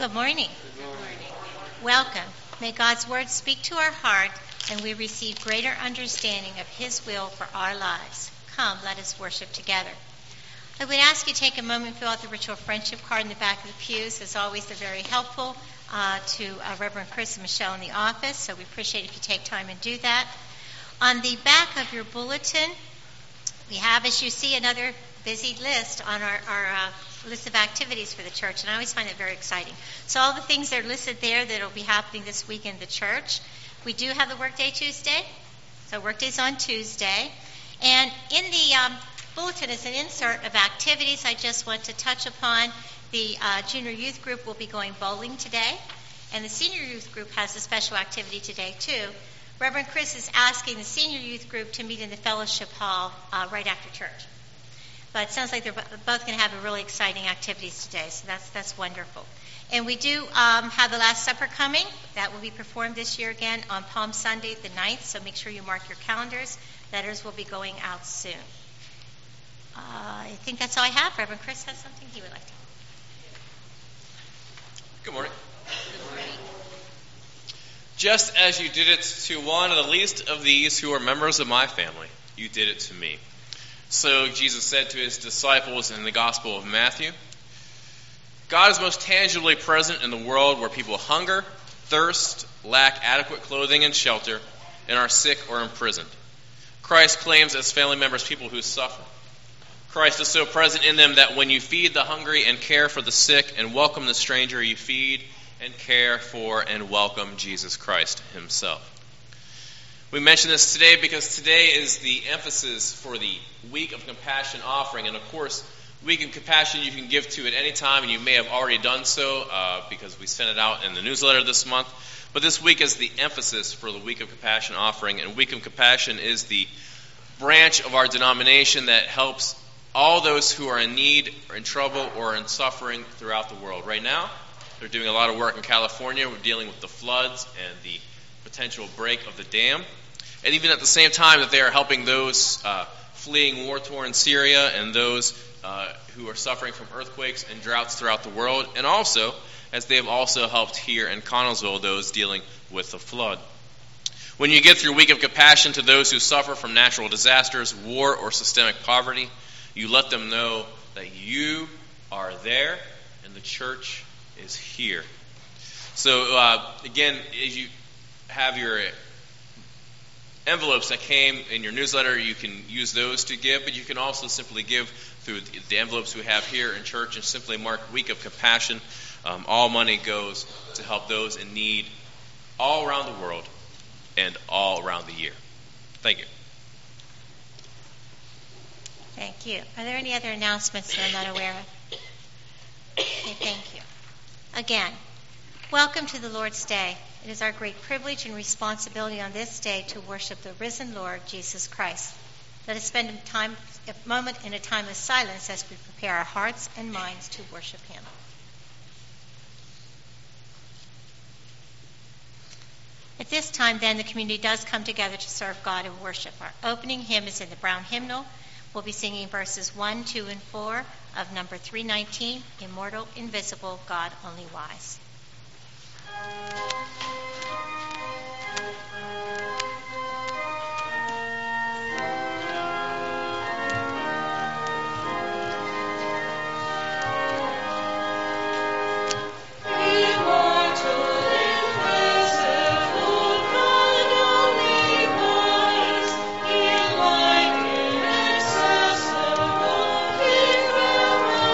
Good morning. Good morning. Welcome. May God's word speak to our heart and we receive greater understanding of his will for our lives. Come, let us worship together. I would ask you to take a moment and fill out the ritual friendship card in the back of the pews. As always, they're very helpful to Reverend Chris and Michelle in the office, so we appreciate if you take time and do that. On the back of your bulletin, we have, as you see, another busy list on our list of activities for the church, and I always find it very exciting. So all the things that are listed there that will be happening this week in the church. We do have the Workday Tuesday, so Workday's on Tuesday. And in the bulletin is an insert of activities I just want to touch upon. The junior youth group will be going bowling today, and the senior youth group has a special activity today too. Reverend Chris is asking the senior youth group to meet in the fellowship hall right after church. But it sounds like they're both going to have a really exciting activities today, so that's wonderful. And we do have the Last Supper coming. That will be performed this year again on Palm Sunday the 9th, so make sure you mark your calendars. Letters will be going out soon. I think that's all I have. Reverend Chris has something he would like to. Good morning. Good morning. Just as you did it to one of the least of these who are members of my family, you did it to me. So Jesus said to his disciples in the Gospel of Matthew, God is most tangibly present in the world where people hunger, thirst, lack adequate clothing and shelter, and are sick or imprisoned. Christ claims as family members people who suffer. Christ is so present in them that when you feed the hungry and care for the sick and welcome the stranger, you feed and care for and welcome Jesus Christ himself. We mention this today because today is the emphasis for the Week of Compassion offering. And of course, Week of Compassion you can give to at any time, and you may have already done so because we sent it out in the newsletter this month. But this week is the emphasis for the Week of Compassion offering. And Week of Compassion is the branch of our denomination that helps all those who are in need or in trouble or in suffering throughout the world. Right now, they're doing a lot of work in California. We're dealing with the floods and the potential break of the dam. And even at the same time that they are helping those fleeing war-torn Syria and those who are suffering from earthquakes and droughts throughout the world, and also, as they have also helped here in Connellsville, those dealing with the flood. When you give through Week of Compassion to those who suffer from natural disasters, war, or systemic poverty, you let them know that you are there and the church is here. So, again, as you have your envelopes that came in your newsletter, you can use those to give, but you can also simply give through the envelopes we have here in church and simply mark Week of Compassion. All money goes to help those in need all around the world and all around the year. Thank you. Thank you. Are there any other announcements that I'm not aware of? Okay, thank you. Again, welcome to the Lord's Day. It is our great privilege and responsibility on this day to worship the risen Lord Jesus Christ. Let us spend a moment in a time of silence as we prepare our hearts and minds to worship him. At this time, then, the community does come together to serve God and worship. Our opening hymn is in the Brown Hymnal. We'll be singing verses 1, 2, and 4 of number 319, Immortal, Invisible, God Only Wise.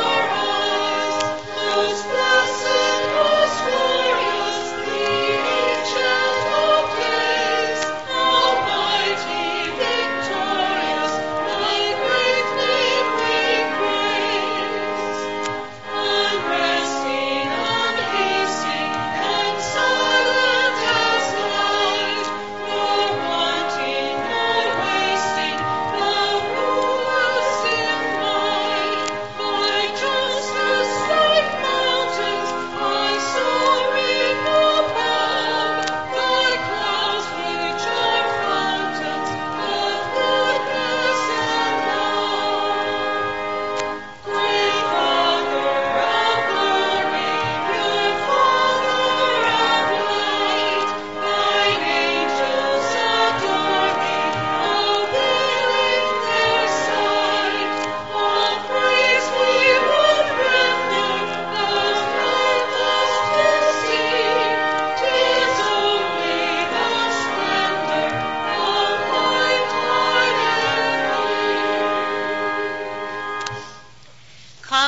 Most blessed, most glorious, the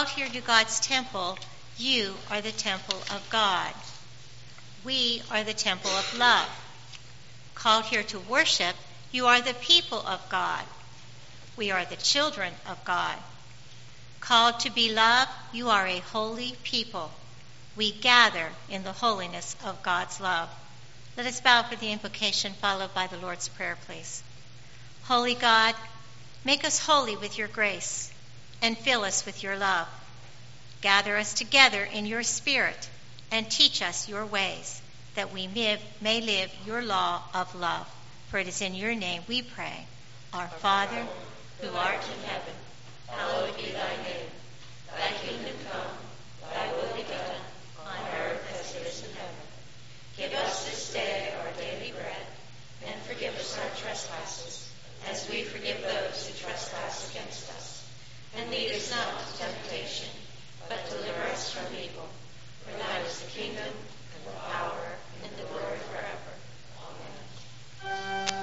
called here to God's temple, you are the temple of God. We are the temple of love. Called here to worship, you are the people of God. We are the children of God. Called to be loved, you are a holy people. We gather in the holiness of God's love. Let us bow for the invocation followed by the Lord's Prayer, please. Holy God, make us holy with your grace and fill us with your love. Gather us together in your spirit and teach us your ways, that we may live your law of love. For it is in your name we pray. Our Father, who art in heaven, hallowed be thy name. Thy kingdom come, thy will be done, on earth as it is in heaven. Give us this day our daily bread, and forgive us our trespasses, as we forgive those who trespass against us. And lead us not into temptation, but deliver us from evil. For thine is the kingdom, and the power, and the glory forever. Amen.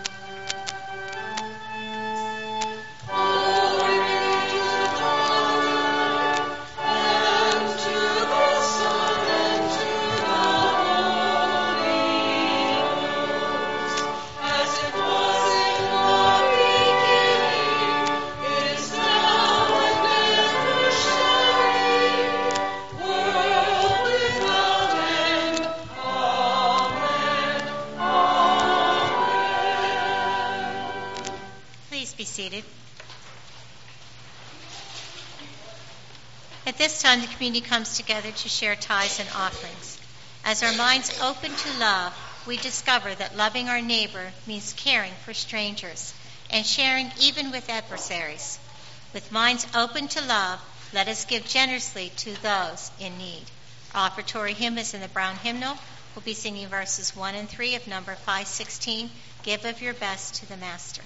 Be seated. At this time, the community comes together to share tithes and offerings. As our minds open to love, we discover that loving our neighbor means caring for strangers and sharing even with adversaries. With minds open to love, let us give generously to those in need. Our offertory hymn is in the brown hymnal. We'll be singing verses 1 and 3 of number 516, Give of Your Best to the Master.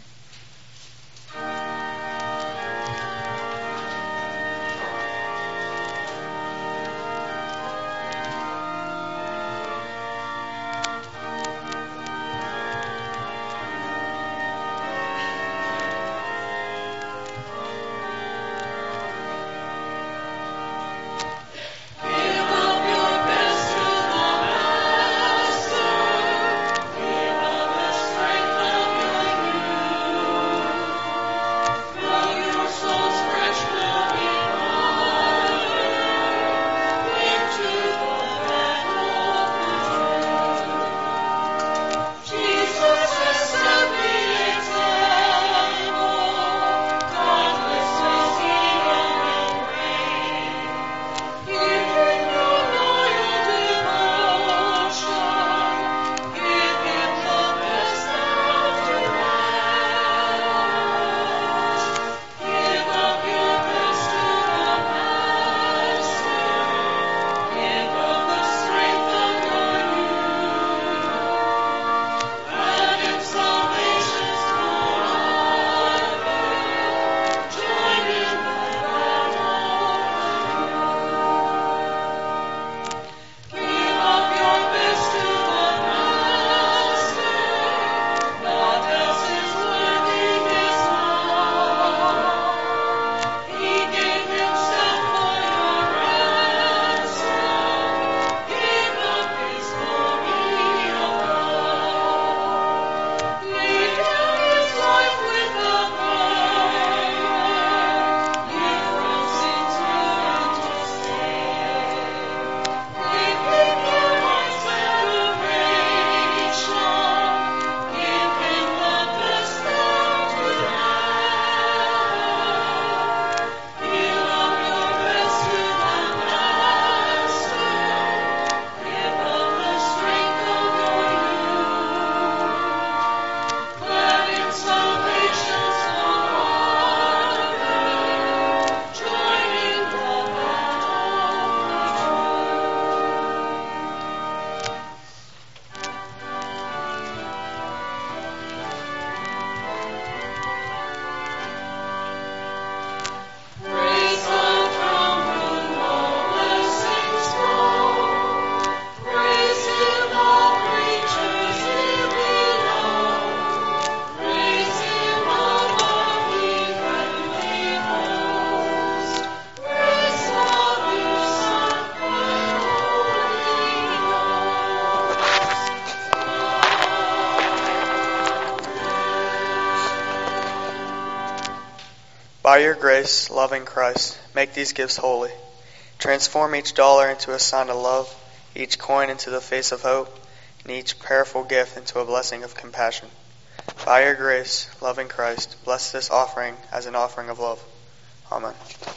By your grace, loving Christ, make these gifts holy. Transform each dollar into a sign of love, each coin into the face of hope, and each prayerful gift into a blessing of compassion. By your grace, loving Christ, bless this offering as an offering of love. Amen.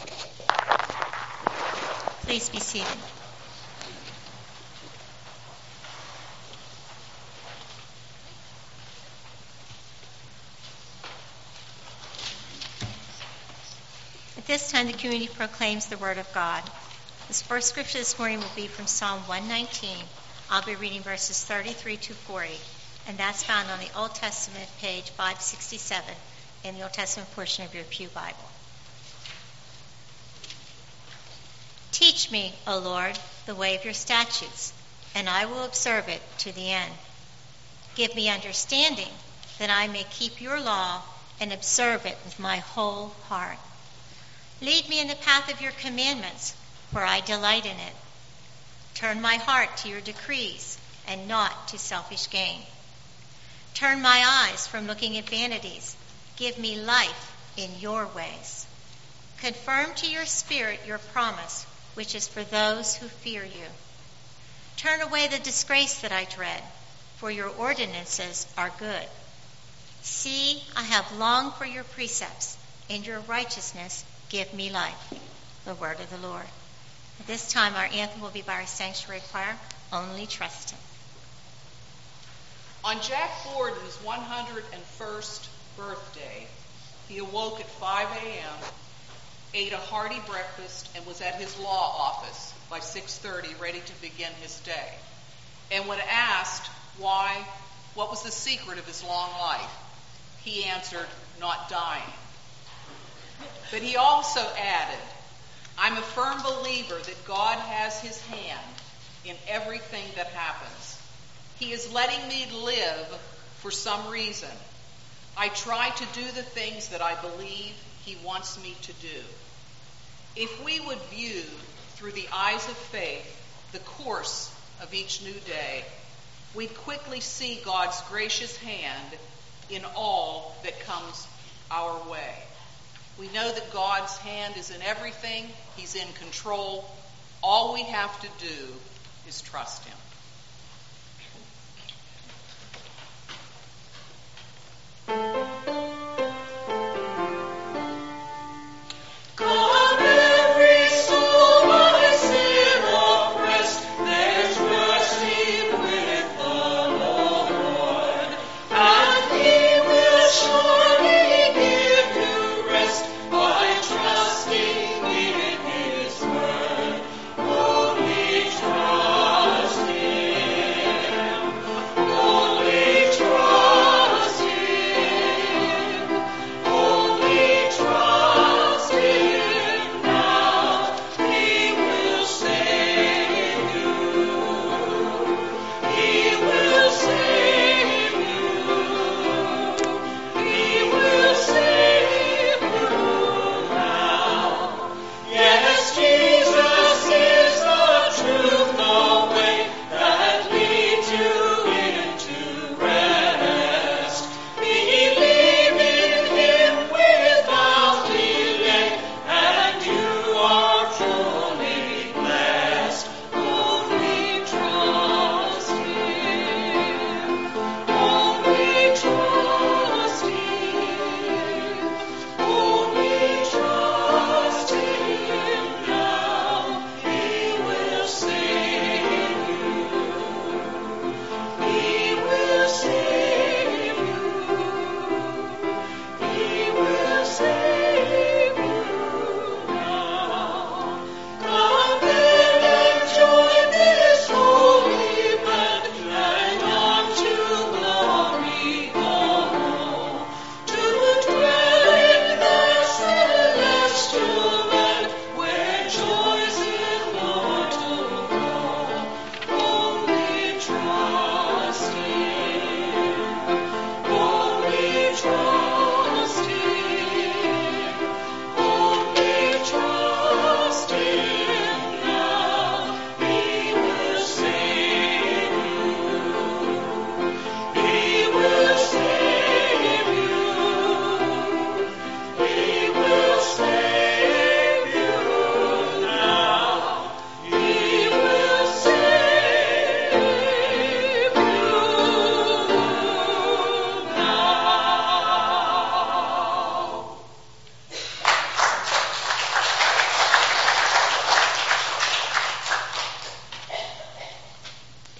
Please be seated. At this time, the community proclaims the Word of God. This first scripture this morning will be from Psalm 119. I'll be reading verses 33 to 40, and that's found on the Old Testament, page 567, in the Old Testament portion of your Pew Bible. Teach me, O Lord, the way of your statutes, and I will observe it to the end. Give me understanding, that I may keep your law and observe it with my whole heart. Lead me in the path of your commandments, for I delight in it. Turn my heart to your decrees, and not to selfish gain. Turn my eyes from looking at vanities. Give me life in your ways. Confirm to your spirit your promise, which is for those who fear you. Turn away the disgrace that I dread, for your ordinances are good. See, I have longed for your precepts. In your righteousness give me life. The word of the Lord. At this time, our anthem will be by our sanctuary choir, Only Trust Him. On Jack Borden's 101st birthday, he awoke at 5 a.m., ate a hearty breakfast, and was at his law office by 6:30, ready to begin his day. And when asked what was the secret of his long life, he answered, not dying. But he also added, I'm a firm believer that God has his hand in everything that happens. He is letting me live for some reason. I try to do the things that I believe he wants me to do. If we would view through the eyes of faith the course of each new day, we'd quickly see God's gracious hand in all that comes our way. We know that God's hand is in everything. He's in control. All we have to do is trust him.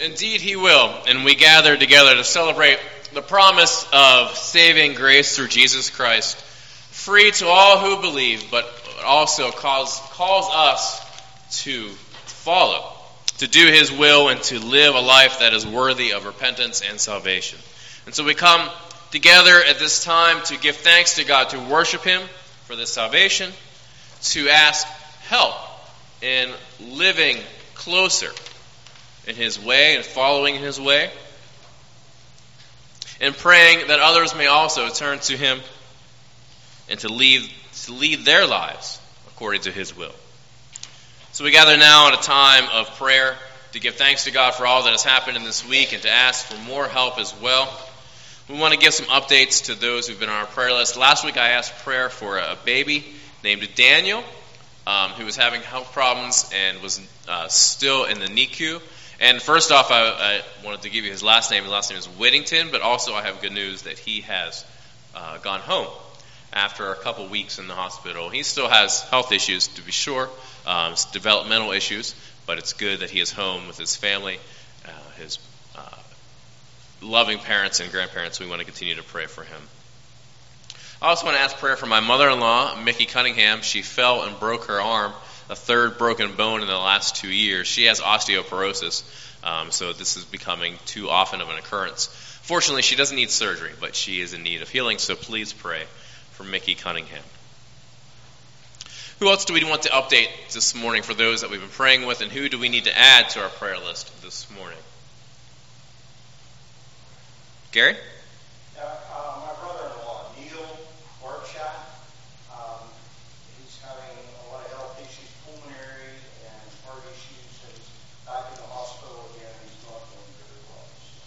Indeed he will, and we gather together to celebrate the promise of saving grace through Jesus Christ, free to all who believe, but also calls us to follow, to do his will, and to live a life that is worthy of repentance and salvation. And so we come together at this time to give thanks to God, to worship him for this salvation, to ask help in living closer in his way and following his way, and praying that others may also turn to him and to lead their lives according to his will. So we gather now at a time of prayer to give thanks to God for all that has happened in this week and to ask for more help as well. We want to give some updates to those who've been on our prayer list. Last week I asked prayer for a baby named Daniel, who was having health problems and was still in the NICU. And first off, I wanted to give you his last name. His last name is Whittington, but also I have good news that he has gone home after a couple weeks in the hospital. He still has health issues, to be sure, developmental issues, but it's good that he is home with his family, his loving parents and grandparents. We want to continue to pray for him. I also want to ask prayer for my mother-in-law, Mickey Cunningham. She fell and broke her arm, a third broken bone in the last 2 years. She has osteoporosis, so this is becoming too often of an occurrence. Fortunately, she doesn't need surgery, but she is in need of healing, so please pray for Mickey Cunningham. Who else do we want to update this morning for those that we've been praying with, and who do we need to add to our prayer list this morning? Gary? My brother-in-law, Neil Workshop, he's having a lot of health issues, pulmonary and heart issues, and he's back in the hospital again, and he's not doing very well.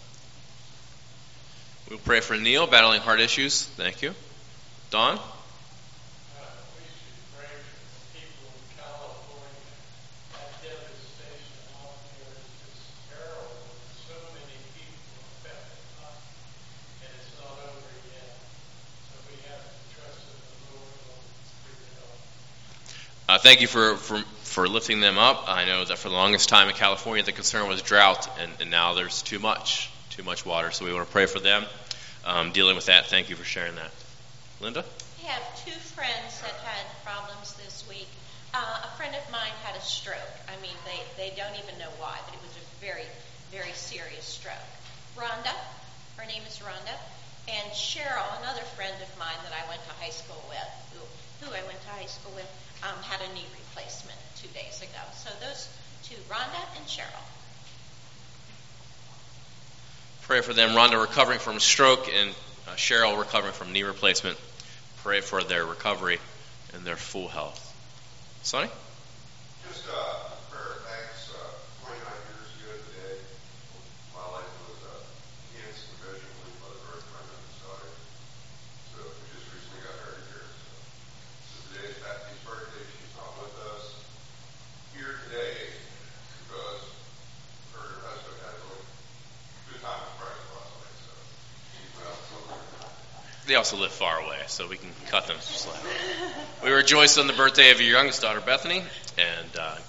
We'll pray for Neil, battling heart issues. Thank you. Don? We should pray for people in California. That devastation out there is just terrible. There's so many people affected, and it's not over yet. So we have to trust in the Lord and figure it out. Thank you for lifting them up. I know that for the longest time in California, the concern was drought, and now there's too much water. So we want to pray for them dealing with that. Thank you for sharing that. Linda? I have two friends that had problems this week. A friend of mine had a stroke. I mean, they don't even know why, but it was a very, very serious stroke. Rhonda, her name is Rhonda, and Cheryl, another friend of mine that I went to high school with, who I went to high school with, had a knee replacement 2 days ago. So those two, Rhonda and Cheryl. Pray for them. Rhonda recovering from stroke and Cheryl recovering from knee replacement. Pray for their recovery and their full health. Sonny? Just prayer of thanks. 29 years ago today, my life was enhanced immeasurably by the birth of my youngest daughter. So we just recently got married here. So today's Patty's birthday. She's not with us here today because her and her husband had a really good time with Christ last night. So she's well. They also live far away, so we can cut them some slack. We rejoice on the birthday of your youngest daughter, Bethany, and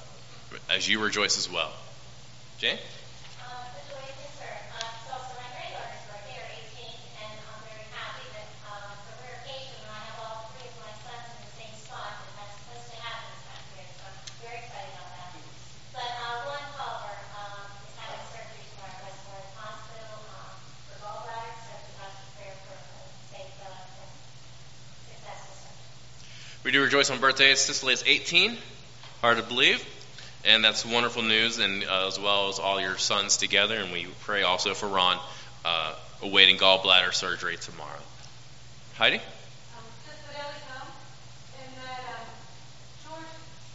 as you rejoice as well. Jane? The joy of his birth. It's also my granddaughter's birthday, her 18th, and I'm very happy that the rare occasion when I have all three of my sons in the same spot, that that's supposed to happen this time of year, so I'm very excited about that. But Glenn Culver is having surgery tomorrow at Westmore Hospital for gallbladder, so we ask for prayer for safe and successful surgery. We do rejoice on birthdays. Cicely is 18. Hard to believe. And that's wonderful news, and as well as all your sons together. And we pray also for Ron, awaiting gallbladder surgery tomorrow. Heidi? Just that Ellie's home, and that George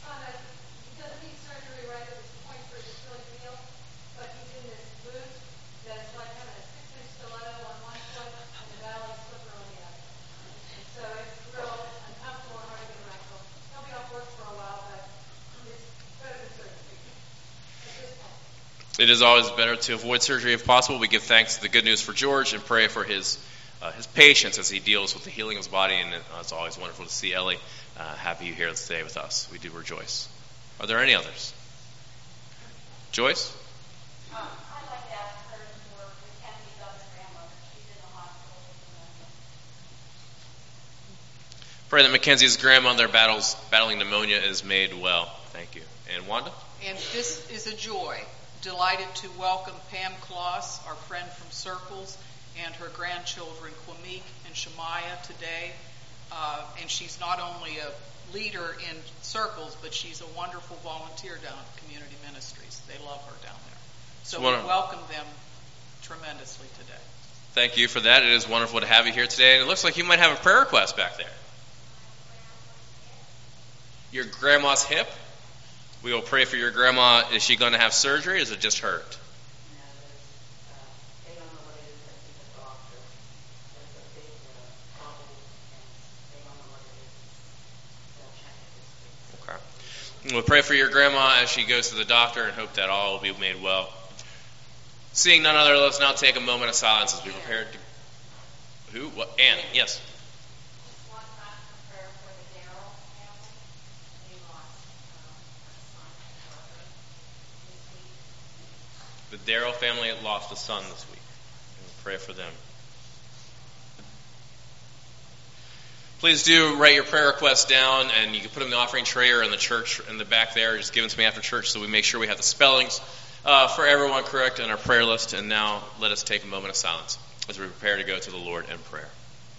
he doesn't need surgery right at this point for his Achilles heel, but he's in this boot that's like having a 6-inch stiletto on one foot and the ballet slipper on the other. And so it's real uncomfortable and hard to get around. So he'll be off work for a while, but it's better than surgery at this point. It is always better to avoid surgery if possible. We give thanks to the good news for George and pray for his patience as he deals with the healing of his body. And it's always wonderful to see Ellie. Happy you're here today with us. We do rejoice. Are there any others? Joyce? I'd like to Pray that Mackenzie's grandmother battling pneumonia is made well. Thank you. And Wanda? And this is a joy. Delighted to welcome Pam Kloss, our friend from Circles, and her grandchildren, Kwamik and Shemaiah, today. And she's not only a leader in Circles, but she's a wonderful volunteer down at Community Ministries. They love her down there. So we welcome them tremendously today. Thank you for that. It is wonderful to have you here today. And it looks like you might have a prayer request back there. Your grandma's hip? We will pray for your grandma. Is she going to have surgery or is it just hurt? They don't know what it is. I see the doctor. There's a big problem, and they don't know what it is. They'll check it this week. Okay. We'll pray for your grandma as she goes to the doctor and hope that all will be made well. Seeing none other, let's now take a moment of silence as we prepare to... Who? What? Ann. Yes. The Darrell family lost a son this week. We'll pray for them. Please do write your prayer requests down, and you can put them in the offering tray or in the church in the back there. Just give them to me after church so we make sure we have the spellings for everyone correct in our prayer list. And now let us take a moment of silence as we prepare to go to the Lord in prayer.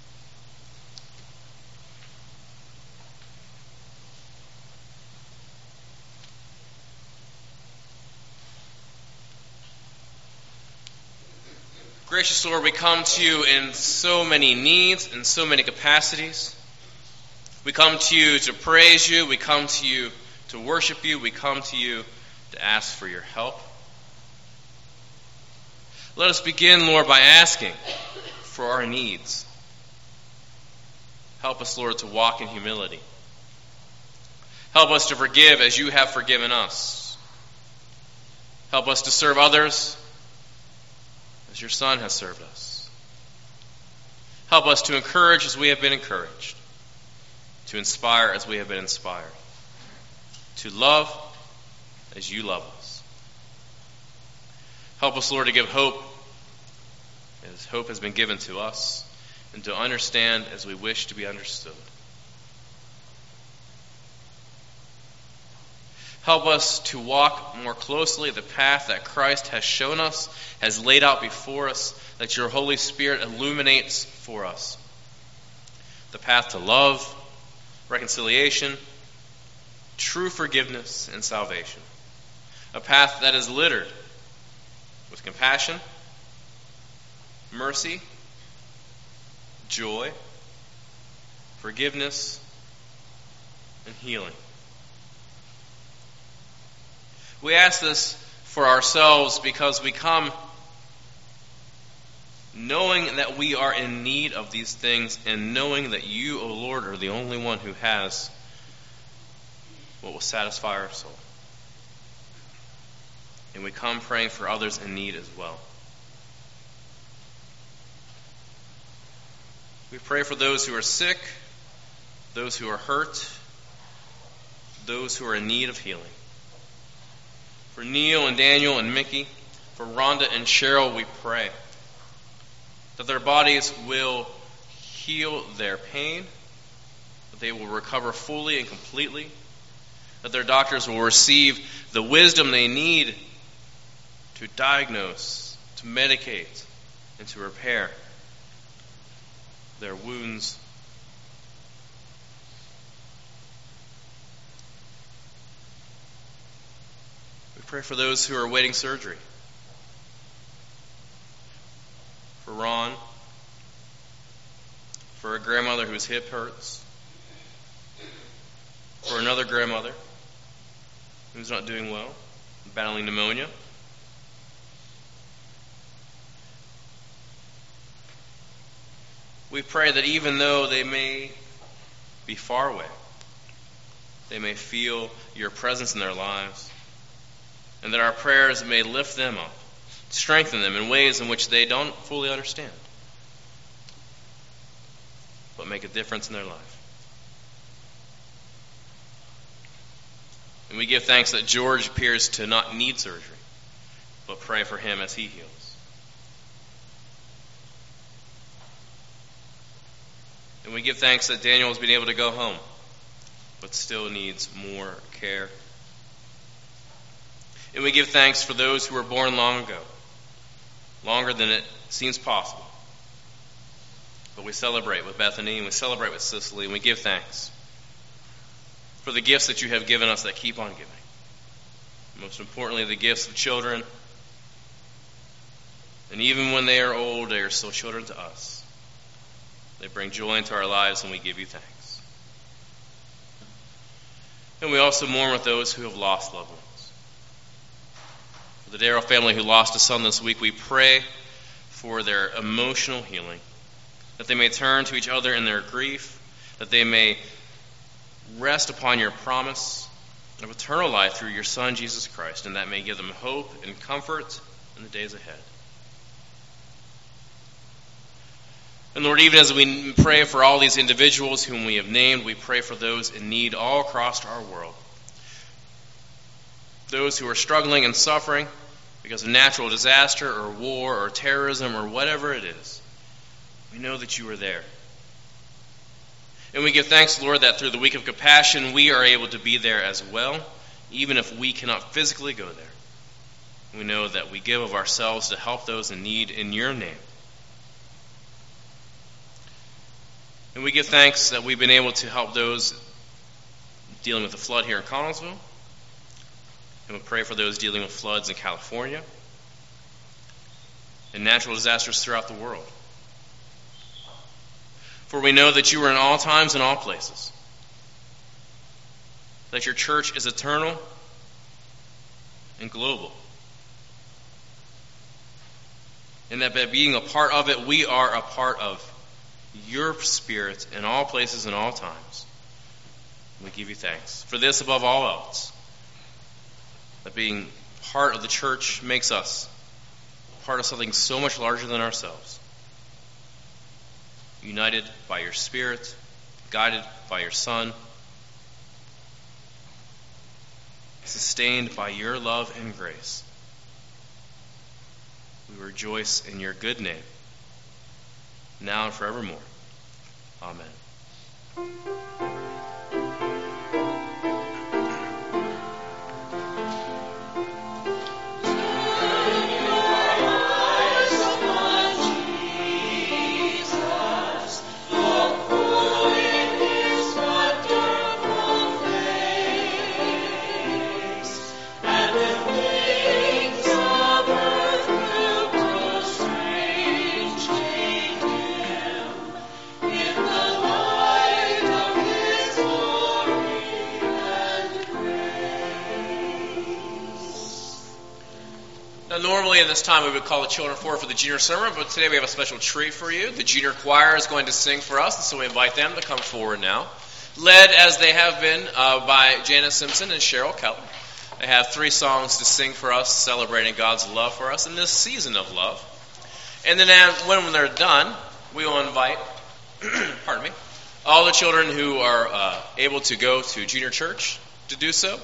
Gracious Lord, we come to you in so many needs and so many capacities. We come to you to praise you. We come to you to worship you. We come to you to ask for your help. Let us begin, Lord, by asking for our needs. Help us, Lord, to walk in humility. Help us to forgive as you have forgiven us. Help us to serve others as your Son has served us. Help us to encourage as we have been encouraged, to inspire as we have been inspired, to love as you love us. Help us, Lord, to give hope as hope has been given to us, and to understand as we wish to be understood. Help us to walk more closely the path that Christ has shown us, has laid out before us, that your Holy Spirit illuminates for us. The path to love, reconciliation, true forgiveness, and salvation. A path that is littered with compassion, mercy, joy, forgiveness, and healing. We ask this for ourselves because we come knowing that we are in need of these things and knowing that you, O Lord, are the only one who has what will satisfy our soul. And we come praying for others in need as well. We pray for those who are sick, those who are hurt, those who are in need of healing. For Neil and Daniel and Mickey, for Rhonda and Cheryl, we pray that their bodies will heal their pain, that they will recover fully and completely, that their doctors will receive the wisdom they need to diagnose, to medicate, and to repair their wounds. We pray for those who are awaiting surgery. For Ron, for a grandmother whose hip hurts, for another grandmother who's not doing well, battling pneumonia. We pray that even though they may be far away, they may feel your presence in their lives, and that our prayers may lift them up, strengthen them in ways in which they don't fully understand, but make a difference in their life. And we give thanks that George appears to not need surgery, but pray for him as he heals. And we give thanks that Daniel has been able to go home, but still needs more care. And we give thanks for those who were born long ago, longer than it seems possible. But we celebrate with Bethany, and we celebrate with Cicely, and we give thanks for the gifts that you have given us that keep on giving. Most importantly, the gifts of children. And even when they are old, they are still children to us. They bring joy into our lives, and we give you thanks. And we also mourn with those who have lost loved ones. For the Darrow family who lost a son this week, we pray for their emotional healing, that they may turn to each other in their grief, that they may rest upon your promise of eternal life through your Son, Jesus Christ, and that may give them hope and comfort in the days ahead. And Lord, even as we pray for all these individuals whom we have named, we pray for those in need all across our world. Those who are struggling and suffering because of natural disaster or war or terrorism or whatever it is. We know that you are there. And we give thanks, Lord, that through the week of compassion, we are able to be there as well, even if we cannot physically go there. We know that we give of ourselves to help those in need in your name. And we give thanks that we've been able to help those dealing with the flood here in Connellsville. And we pray for those dealing with floods in California and natural disasters throughout the world. For we know that you are in all times and all places, that your church is eternal and global, and that by being a part of it, we are a part of your Spirit in all places and all times. We give you thanks for this above all else, that being part of the church makes us part of something so much larger than ourselves. United by your Spirit, guided by your Son, sustained by your love and grace. We rejoice in your good name, now and forevermore. Amen. Normally at this time we would call the children forward for the junior sermon, but today we have a special treat for you. The junior choir is going to sing for us, and so we invite them to come forward now. Led as they have been by Janice Simpson and Cheryl Keller. They have 3 songs to sing for us, celebrating God's love for us in this season of love. And then when they're done, we will invite pardon me, all the children who are able to go to junior church to do so.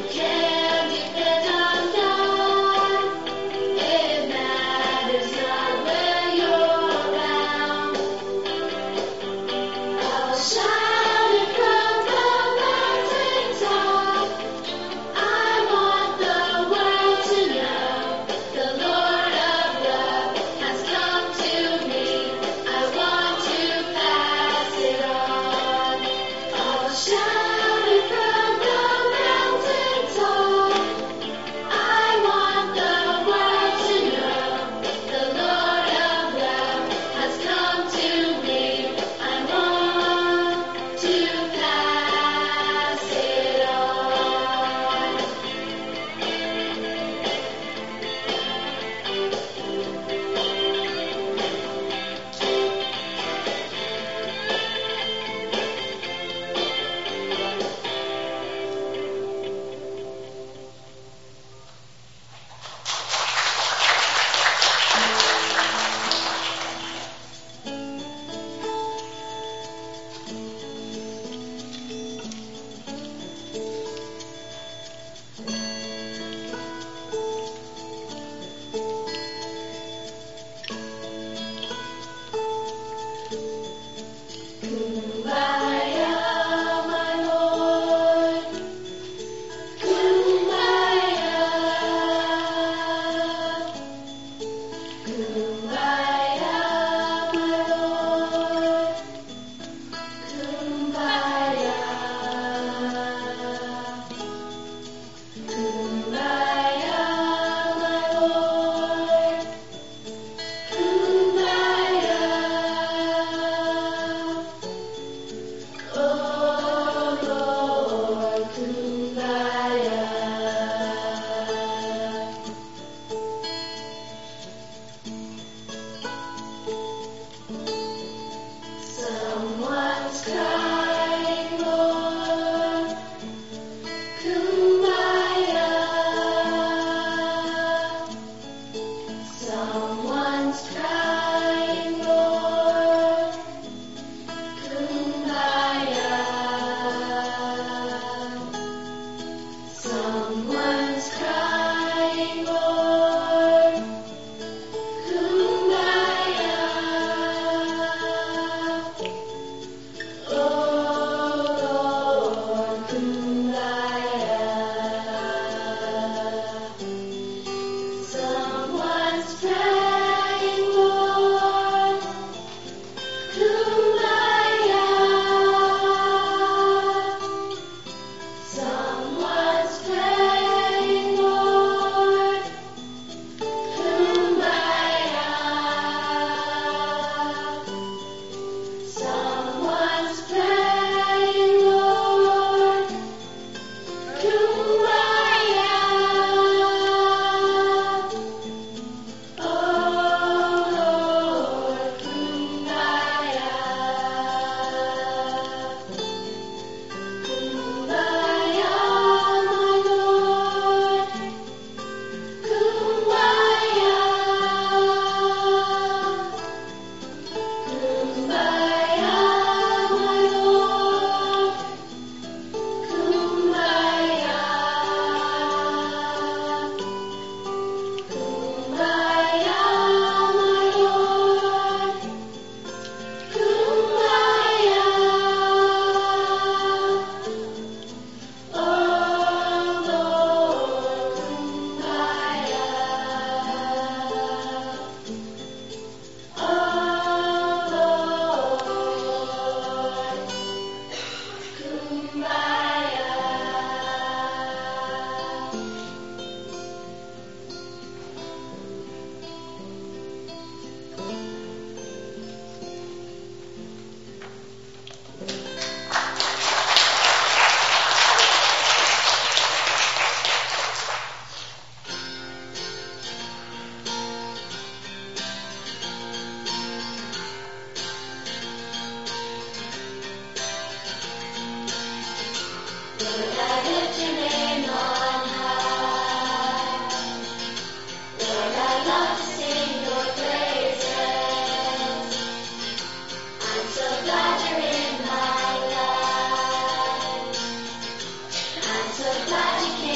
So glad you came.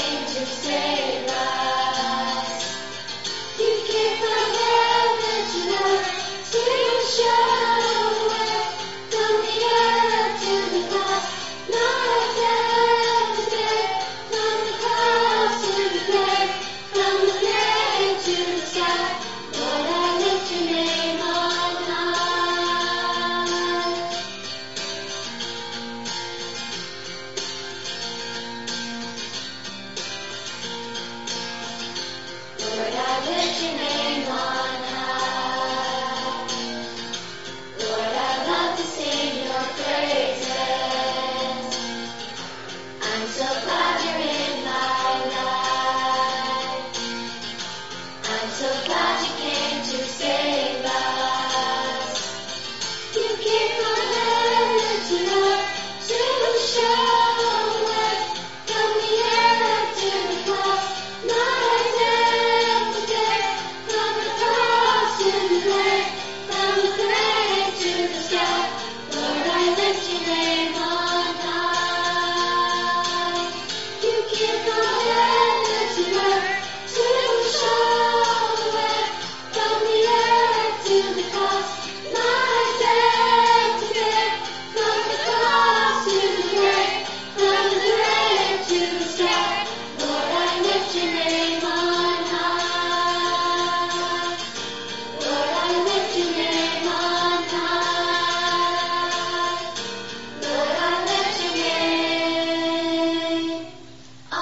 save us. You came from heaven to earth to show us from the earth to the cross. Not our death to bear, from the cross to the grave, from the grave to the sky. Lord, I lift your name on high. Lord, I lift your name on high. Lord, I love to sing your praises. I'm so glad you're in my life. I'm so glad you came to save us. You came from heaven to earth to show us from the earth to the cross. Not our death to bear, from the cross to the grave, from the grave to the sky. Lord, I lift your name on high. You came from heaven to earth to show us from the earth to the cross. Not our death to bear, from the cross to the grave, from the grave to the sky. Lord, I lift your name on high. Lord, I lift your name on high. Lord, I lift your name on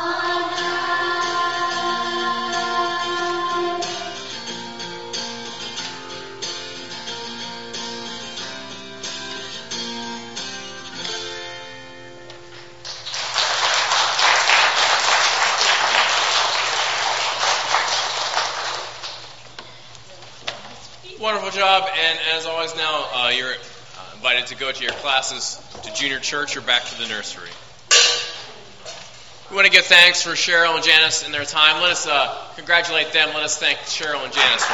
high. Wonderful job, and as always now, you're invited to go to your classes to junior church or back to the nursery. We want to give thanks for Cheryl and Janice in their time. Let us congratulate them. Let us thank Cheryl and Janice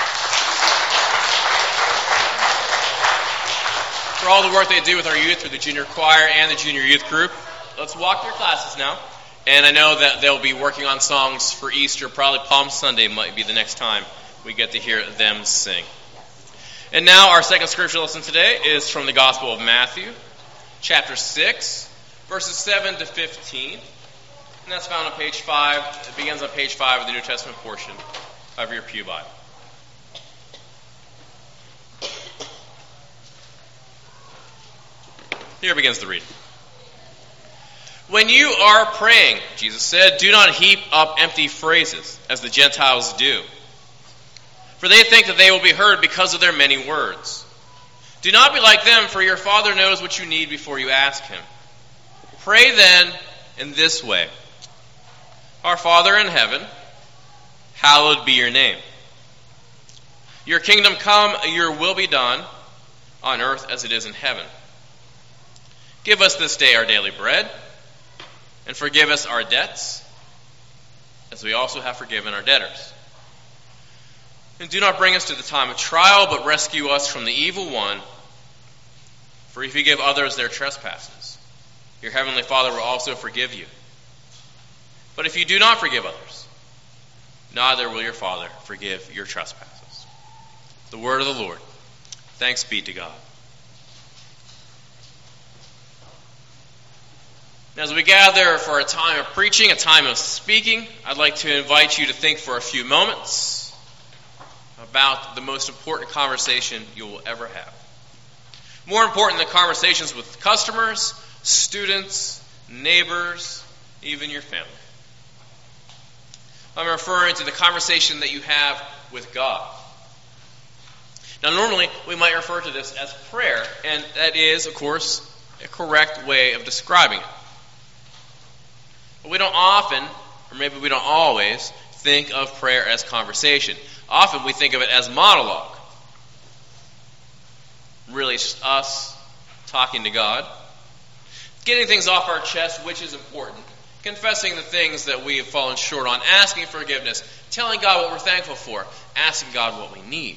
for all the work they do with our youth through the junior choir and the junior youth group. Let's walk their classes now. And I know that they'll be working on songs for Easter. Probably Palm Sunday might be the next time we get to hear them sing. And now our second scripture lesson today is from the Gospel of Matthew, chapter 6, verses 7 to 15. And that's found on page 5. It begins on page 5 of the New Testament portion of your Pew Bible. Here begins the reading. When you are praying, Jesus said, do not heap up empty phrases, as the Gentiles do. For they think that they will be heard because of their many words. Do not be like them, for your Father knows what you need before you ask Him. Pray then in this way. Our Father in heaven, hallowed be your name. Your kingdom come, your will be done, on earth as it is in heaven. Give us this day our daily bread, and forgive us our debts, as we also have forgiven our debtors. And do not bring us to the time of trial, but rescue us from the evil one. For if you give others their trespasses, your heavenly Father will also forgive you. But if you do not forgive others, neither will your Father forgive your trespasses. The word of the Lord. Thanks be to God. As we gather for a time of preaching, a time of speaking, I'd like to invite you to think for a few moments about the most important conversation you will ever have. More important than conversations with customers, students, neighbors, even your family. I'm referring to the conversation that you have with God. Now, normally we might refer to this as prayer, and that is, of course, a correct way of describing it. But we don't often, or maybe we don't always, think of prayer as conversation. Often we think of it as monologue. Really just us talking to God. Getting things off our chest, which is important. Confessing the things that we have fallen short on. Asking forgiveness. Telling God what we're thankful for. Asking God what we need.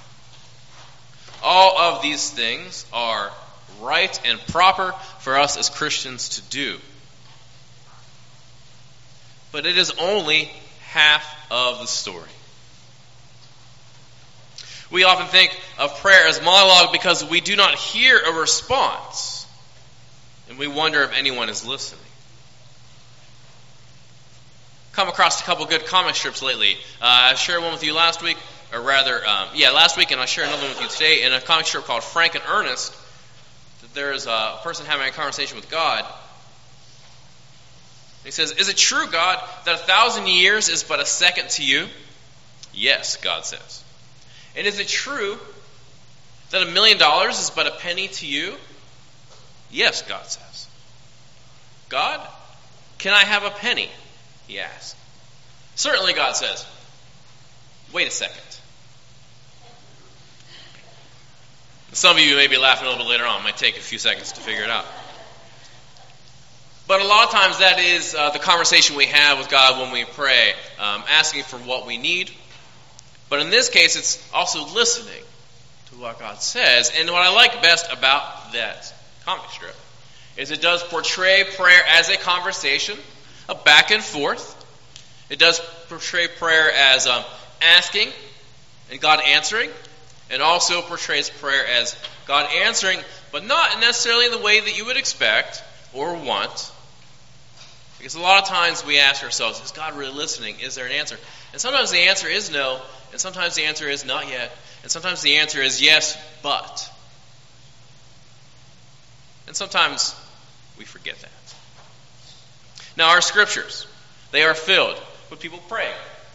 All of these things are right and proper for us as Christians to do. but it is only half of the story. We often think of prayer as monologue because we do not hear a response, and we wonder if anyone is listening. Come across a couple good comic strips lately. I shared one with you last week, last week, and I'll share another one with you today in a comic strip called Frank and Ernest. There's a person having a conversation with God. He says, "Is it true, God, that 1,000 years is but a second to you?" "Yes," God says. "And is it true that $1 million is but a penny to you?" "Yes," God says. "God, can I have a penny?" he asks. "Certainly," God says. "Wait a second." Some of you may be laughing a little bit later on. It might take a few seconds to figure it out. But a lot of times that is the conversation we have with God when we pray, asking for what we need. But in this case, it's also listening to what God says. And what I like best about that comic strip is it does portray prayer as a conversation, a back and forth. It does portray prayer as asking and God answering. It also portrays prayer as God answering, but not necessarily in the way that you would expect or want. Because a lot of times we ask ourselves, is God really listening? Is there an answer? And sometimes the answer is no, and sometimes the answer is not yet, and sometimes the answer is yes, but. And sometimes we forget that. Now our scriptures, they are filled with people praying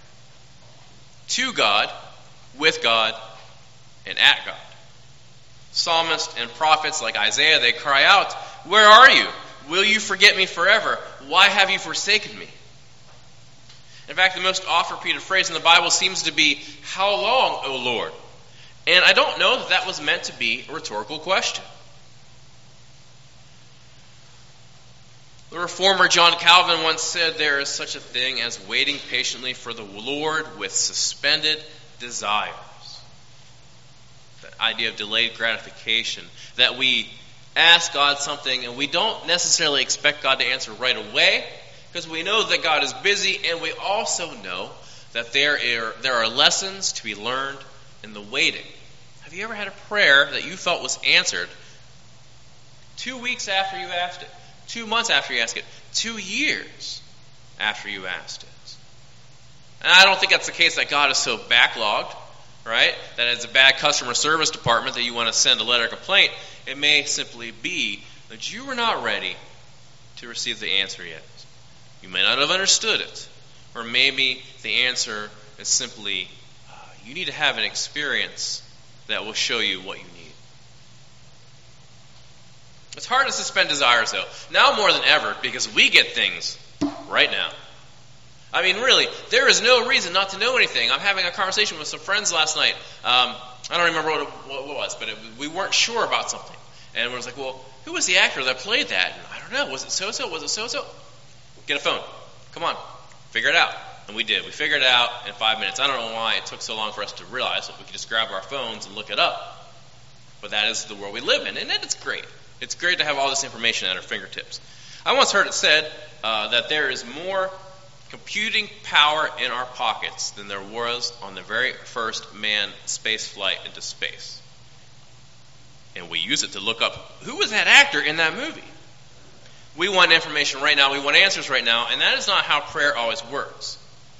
to God, with God, and at God. Psalmists and prophets like Isaiah, they cry out, "Where are you? Will you forget me forever? Why have you forsaken me?" In fact, the most oft-repeated phrase in the Bible seems to be, "How long, O Lord?" And I don't know that that was meant to be a rhetorical question. The reformer John Calvin once said there is such a thing as waiting patiently for the Lord with suspended desires. The idea of delayed gratification, that we ask God something and we don't necessarily expect God to answer right away because we know that God is busy, and we also know that there are lessons to be learned in the waiting. Have you ever had a prayer that you felt was answered 2 weeks after you asked it, 2 months after you asked it, 2 years after you asked it? And I don't think that's the case that God is so backlogged, right? That it's a bad customer service department that you want to send a letter of complaint. It may simply be that you were not ready to receive the answer yet. You may not have understood it. Or maybe the answer is simply, you need to have an experience that will show you what you need. It's hard to suspend desires, though. Now more than ever, because we get things right now. I mean, really, there is no reason not to know anything. I'm having a conversation with some friends last night. I don't remember what it was, but we weren't sure about something. And we was like, well, who was the actor that played that? And I don't know. Was it so-so? Was it so-so? Get a phone. Come on. Figure it out. And we did. We figured it out in 5 minutes. I don't know why it took so long for us to realize that we could just grab our phones and look it up. But that is the world we live in, and it's great. It's great to have all this information at our fingertips. I once heard it said that there is more computing power in our pockets than there was on the very first manned space flight into space. And we use it to look up, who was that actor in that movie? We want information right now. We want answers right now. And that is not how prayer always works.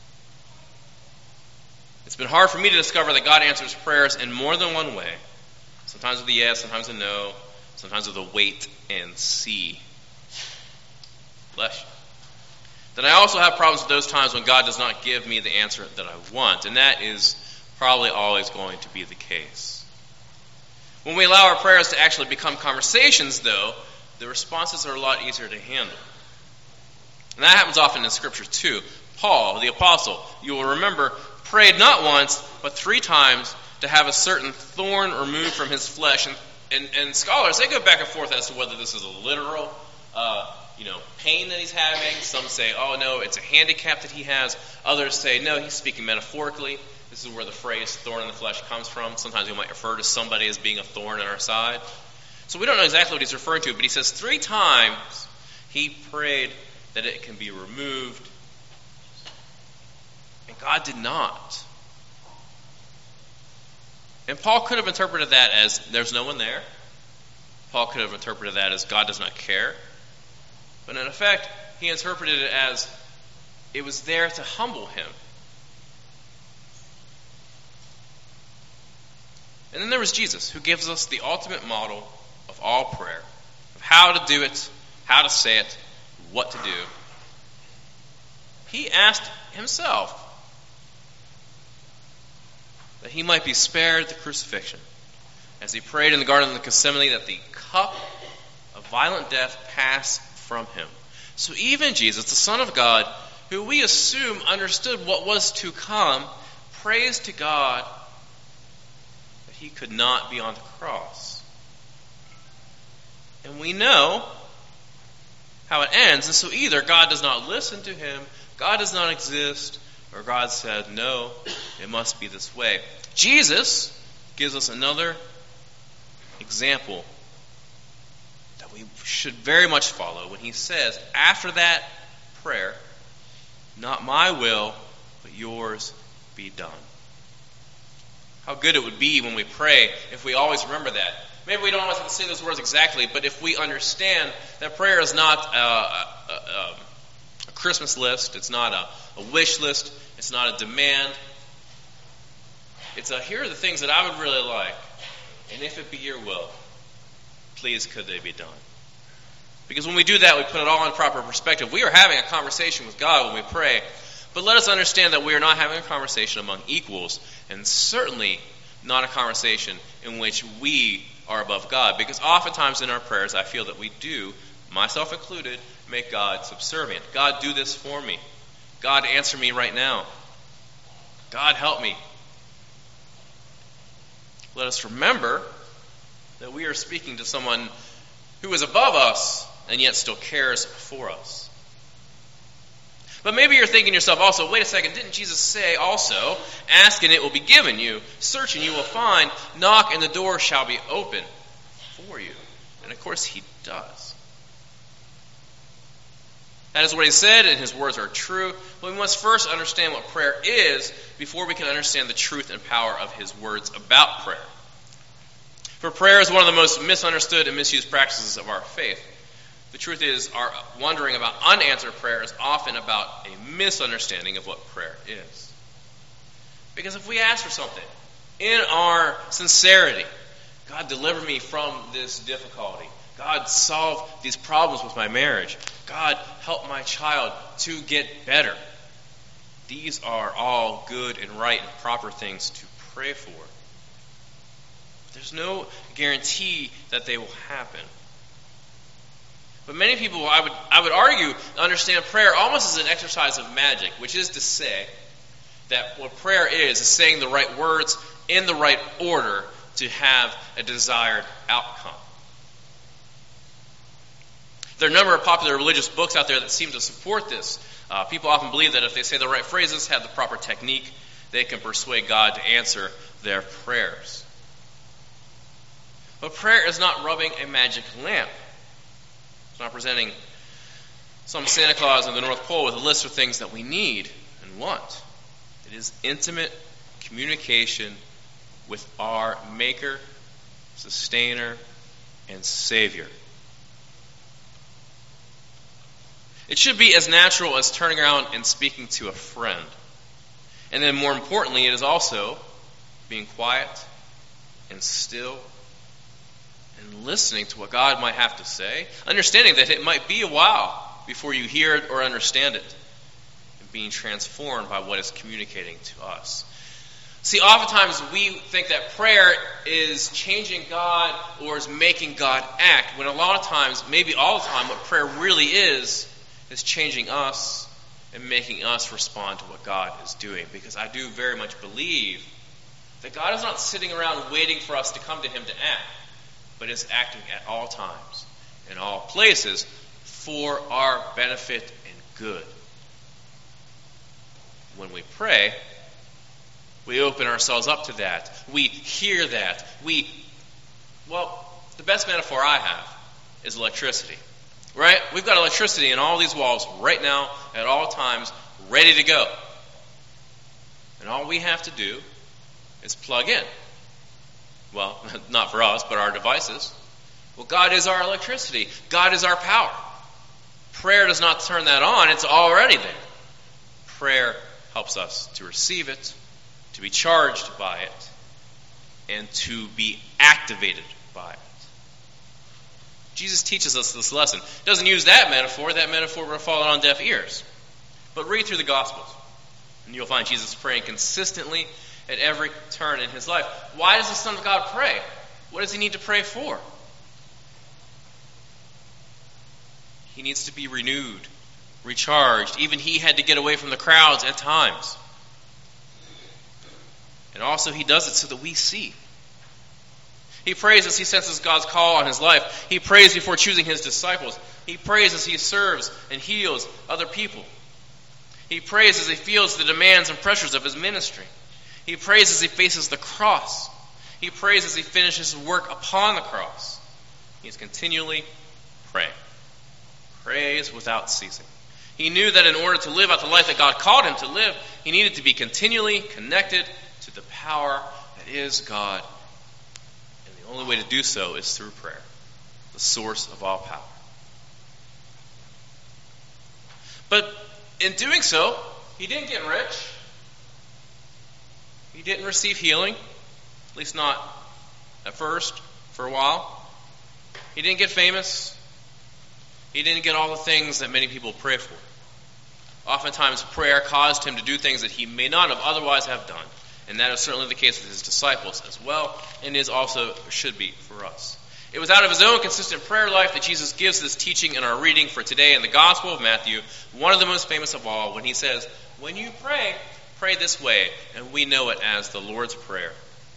It's been hard for me to discover that God answers prayers in more than one way. Sometimes with a yes, sometimes with a no, sometimes with a wait and see. Bless you. Then I also have problems with those times when God does not give me the answer that I want. And that is probably always going to be the case. When we allow our prayers to actually become conversations, though, the responses are a lot easier to handle. And that happens often in Scripture, too. Paul, the apostle, you will remember, prayed not once, but 3 times to have a certain thorn removed from his flesh. And scholars, they go back and forth as to whether this is a literal pain that he's having. Some say, oh, no, it's a handicap that he has. Others say, no, he's speaking metaphorically. This is where the phrase thorn in the flesh comes from. Sometimes we might refer to somebody as being a thorn in our side. So we don't know exactly what he's referring to, but he says 3 times he prayed that it can be removed God did not. And Paul could have interpreted that as there's no one there. Paul could have interpreted that as God does not care. But in effect, he interpreted it as it was there to humble him. And then there was Jesus, who gives us the ultimate model of all prayer, of how to do it, how to say it, what to do. He asked himself that he might be spared the crucifixion, as he prayed in the Garden of Gethsemane that the cup of violent death pass from him. So even Jesus, the Son of God, who we assume understood what was to come, prays to God that he could not be on the cross. And we know how it ends, and so either God does not listen to him, God does not exist, or God said, no, it must be this way. Jesus gives us another example that we should very much follow when he says, after that prayer, not my will, but yours be done. How good it would be when we pray if we always remember that. Maybe we don't always have to say those words exactly, but if we understand that prayer is not a Christmas list, it's not a wish list, it's not a demand. It's here are the things that I would really like, and if it be your will, please could they be done. Because when we do that, we put it all in proper perspective. We are having a conversation with God when we pray, but let us understand that we are not having a conversation among equals, and certainly not a conversation in which we are above God. Because oftentimes in our prayers, I feel that we do, myself included, make God subservient. God, do this for me. God, answer me right now. God, help me. Let us remember that we are speaking to someone who is above us and yet still cares for us. But maybe you're thinking to yourself also, wait a second, didn't Jesus say also, ask and it will be given you, search and you will find, knock and the door shall be open for you? And of course he does. That is what he said, and his words are true. But we must first understand what prayer is before we can understand the truth and power of his words about prayer. For prayer is one of the most misunderstood and misused practices of our faith. The truth is, our wondering about unanswered prayer is often about a misunderstanding of what prayer is. Because if we ask for something in our sincerity, God, deliver me from this difficulty. God, solve these problems with my marriage. God, help my child to get better. These are all good and right and proper things to pray for. There's no guarantee that they will happen. But many people, I would argue, understand prayer almost as an exercise of magic, which is to say that what prayer is saying the right words in the right order to have a desired outcome. There are a number of popular religious books out there that seem to support this. People often believe that if they say the right phrases, have the proper technique, they can persuade God to answer their prayers. But prayer is not rubbing a magic lamp. It's not presenting some Santa Claus in the North Pole with a list of things that we need and want. It is intimate communication with our Maker, Sustainer, and Savior. It should be as natural as turning around and speaking to a friend. And then more importantly, it is also being quiet and still and listening to what God might have to say, understanding that it might be a while before you hear it or understand it, and being transformed by what is communicating to us. See, oftentimes we think that prayer is changing God or is making God act, when a lot of times, maybe all the time, what prayer really is changing us and making us respond to what God is doing. Because I do very much believe that God is not sitting around waiting for us to come to him to act, but is acting at all times, in all places, for our benefit and good. When we pray, we open ourselves up to that. We hear that. The best metaphor I have is electricity. Right? We've got electricity in all these walls right now, at all times, ready to go. And all we have to do is plug in. Well, not for us, but our devices. Well, God is our electricity. God is our power. Prayer does not turn that on. It's already there. Prayer helps us to receive it, to be charged by it, and to be activated by it. Jesus teaches us this lesson. He doesn't use that metaphor. That metaphor would have fallen on deaf ears. But read through the Gospels, and you'll find Jesus praying consistently at every turn in his life. Why does the Son of God pray? What does he need to pray for? He needs to be renewed, recharged. Even he had to get away from the crowds at times. And also he does it so that we see. He prays as he senses God's call on his life. He prays before choosing his disciples. He prays as he serves and heals other people. He prays as he feels the demands and pressures of his ministry. He prays as he faces the cross. He prays as he finishes his work upon the cross. He is continually praying. Prays without ceasing. He knew that in order to live out the life that God called him to live, he needed to be continually connected to the power that is God. And the only way to do so is through prayer, the source of all power. But in doing so, he didn't get rich. He didn't receive healing, at least not at first, for a while. He didn't get famous. He didn't get all the things that many people pray for. Oftentimes, prayer caused him to do things that he may not have otherwise have done. And that is certainly the case with his disciples as well, and is also, should be, for us. It was out of his own consistent prayer life that Jesus gives this teaching in our reading for today in the Gospel of Matthew, one of the most famous of all, when he says, "When you pray, pray this way," and we know it as the Lord's Prayer.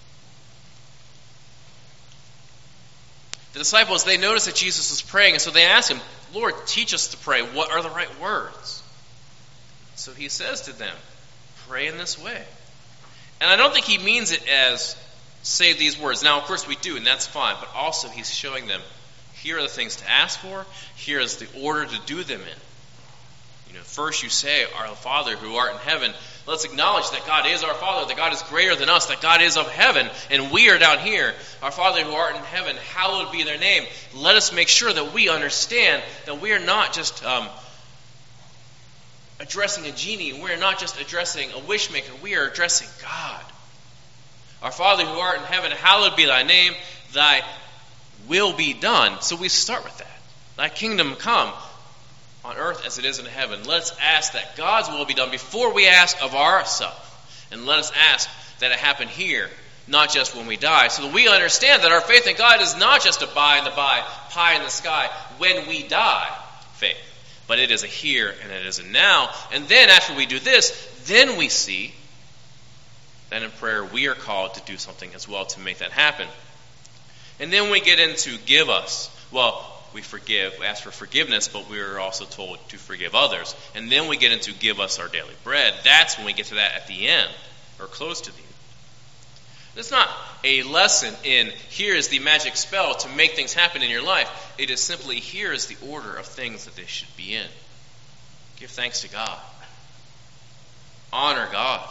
The disciples, they noticed that Jesus was praying, and so they asked him, "Lord, teach us to pray. What are the right words?" So he says to them, "Pray in this way." And I don't think he means it as, say these words. Now, of course we do, and that's fine, but also he's showing them, here are the things to ask for, here is the order to do them in. First you say, "Our Father who art in heaven." Let's acknowledge that God is our Father, that God is greater than us, that God is of heaven, and we are down here. "Our Father who art in heaven, hallowed be their name." Let us make sure that we understand that we are not just addressing a genie. We are not just addressing a wish maker. We are addressing God. "Our Father who art in heaven, hallowed be thy name. Thy will be done." So we start with that. Thy kingdom come on earth as it is in heaven. Let's ask that God's will be done before we ask of ourselves. And let us ask that it happen here, not just when we die, so that we understand that our faith in God is not just a by and the by, pie in the sky, when we die faith. But it is a here and it is a now. And then after we do this, then we see that in prayer we are called to do something as well to make that happen. And then we get into give us. Well, we forgive, we ask for forgiveness, but we are also told to forgive others. And then we get into give us our daily bread. That's when we get to that at the end, or close to the end. It's not a lesson in here is the magic spell to make things happen in your life. It is simply here is the order of things that they should be in. Give thanks to God. Honor God.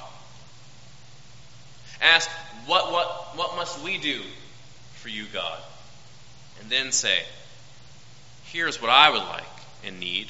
Ask, what must we do for you, God? And then say, here's what I would like and need,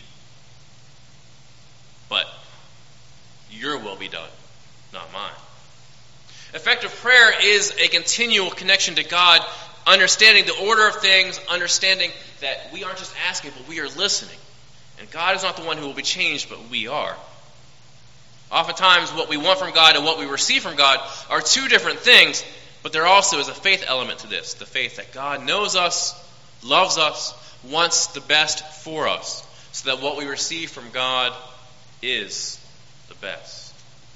but your will be done, not mine. Effective prayer is a continual connection to God, understanding the order of things, understanding that we aren't just asking, but we are listening. And God is not the one who will be changed, but we are. Oftentimes, what we want from God and what we receive from God are two different things, but there also is a faith element to this, the faith that God knows us, loves us, wants the best for us, so that what we receive from God is the best.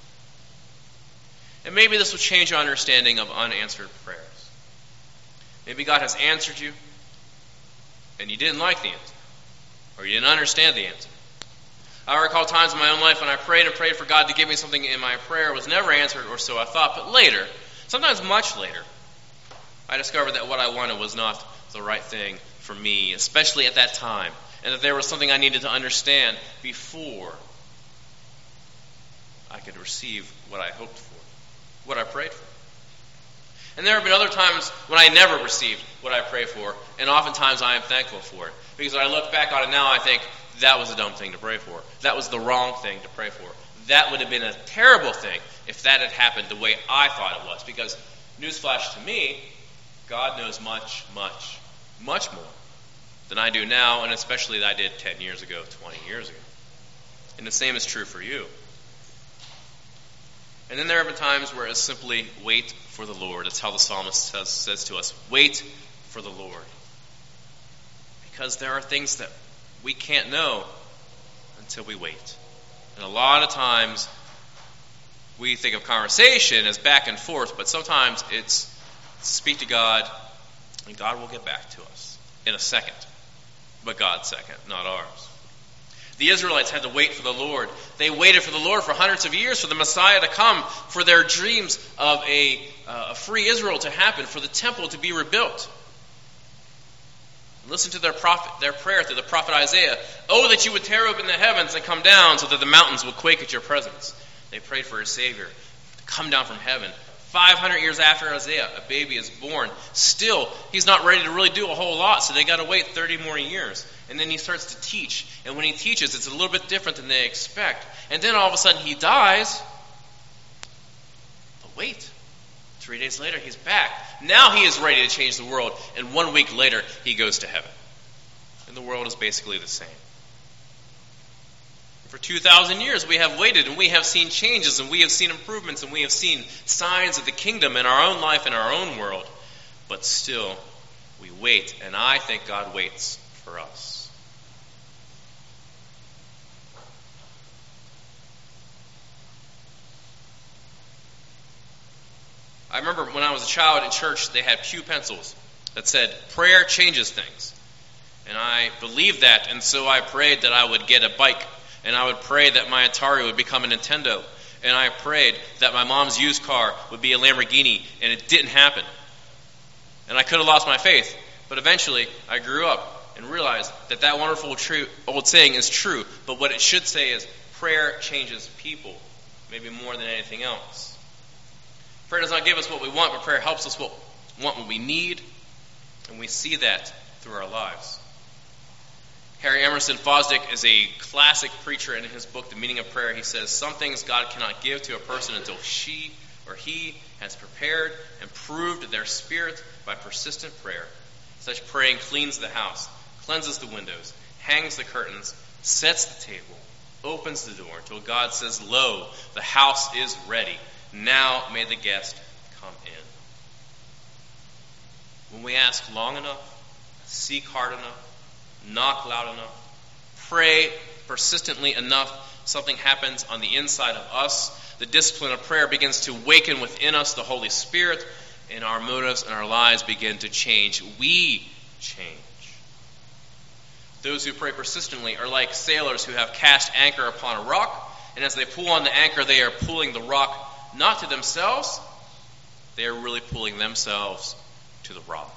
And maybe this will change your understanding of unanswered prayers. Maybe God has answered you, and you didn't like the answer, or you didn't understand the answer. I recall times in my own life when I prayed and prayed for God to give me something in my prayer was never answered, or so I thought, but later, sometimes much later, I discovered that what I wanted was not the right thing for me, especially at that time, and that there was something I needed to understand before I could could receive what I hoped for, what I prayed for. And there have been other times when I never received what I prayed for, and oftentimes I am thankful for it. Because when I look back on it now, I think, that was a dumb thing to pray for. That was the wrong thing to pray for. That would have been a terrible thing if that had happened the way I thought it was. Because, newsflash to me, God knows much, much, much more than I do now, and especially that I did 10 years ago, 20 years ago. And the same is true for you. And then there have been times where it's simply wait for the Lord. That's how the psalmist says to us, wait for the Lord. Because there are things that we can't know until we wait. And a lot of times we think of conversation as back and forth, but sometimes it's speak to God, and God will get back to us in a second. But God's second, not ours. The Israelites had to wait for the Lord. They waited for the Lord for hundreds of years for the Messiah to come, for their dreams of a free Israel to happen, for the temple to be rebuilt. Listen to their prayer through the prophet Isaiah. Oh, that you would tear open the heavens and come down so that the mountains would quake at your presence. They prayed for a Savior to come down from heaven. 500 years after Isaiah, a baby is born. Still, he's not ready to really do a whole lot, so they got to wait 30 more years. And then he starts to teach. And when he teaches, it's a little bit different than they expect. And then all of a sudden he dies. But wait. 3 days later, he's back. Now he is ready to change the world. And 1 week later, he goes to heaven. And the world is basically the same. For 2,000 years, we have waited, and we have seen changes, and we have seen improvements, and we have seen signs of the kingdom in our own life, in our own world. But still, we wait, and I think God waits for us. I remember when I was a child in church, they had pew pencils that said, prayer changes things. And I believed that, and so I prayed that I would get a bike. And I would pray that my Atari would become a Nintendo. And I prayed that my mom's used car would be a Lamborghini, and it didn't happen. And I could have lost my faith. But eventually, I grew up and realized that that wonderful old saying is true. But what it should say is, prayer changes people, maybe more than anything else. Prayer does not give us what we want, but prayer helps us want what we need. And we see that through our lives. Harry Emerson Fosdick is a classic preacher. In his book, The Meaning of Prayer, he says, some things God cannot give to a person until she or he has prepared and proved their spirit by persistent prayer. Such praying cleans the house, cleanses the windows, hangs the curtains, sets the table, opens the door until God says, lo, the house is ready. Now may the guest come in. When we ask long enough, seek hard enough, knock loud enough, pray persistently enough, something happens on the inside of us. The discipline of prayer begins to awaken within us the Holy Spirit, and our motives and our lives begin to change. We change. Those who pray persistently are like sailors who have cast anchor upon a rock, and as they pull on the anchor, they are pulling the rock not to themselves, they are really pulling themselves to the rock.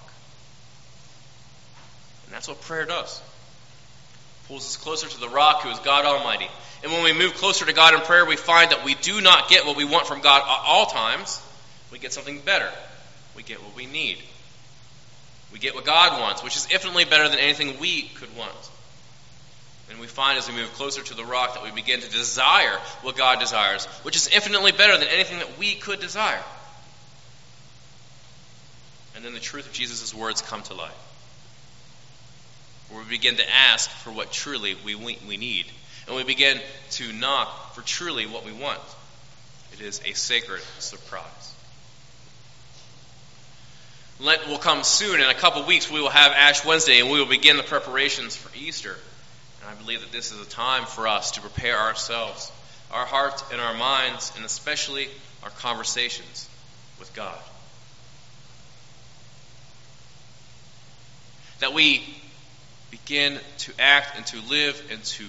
And that's what prayer does. It pulls us closer to the rock, who is God Almighty. And when we move closer to God in prayer, we find that we do not get what we want from God at all times. We get something better. We get what we need. We get what God wants, which is infinitely better than anything we could want. And we find as we move closer to the rock that we begin to desire what God desires, which is infinitely better than anything that we could desire. And then the truth of Jesus' words come to life, where we begin to ask for what truly we need. And we begin to knock for truly what we want. It is a sacred surprise. Lent will come soon. In a couple weeks, we will have Ash Wednesday, and we will begin the preparations for Easter. And I believe that this is a time for us to prepare ourselves, our hearts and our minds, and especially our conversations with God. That we begin to act and to live and to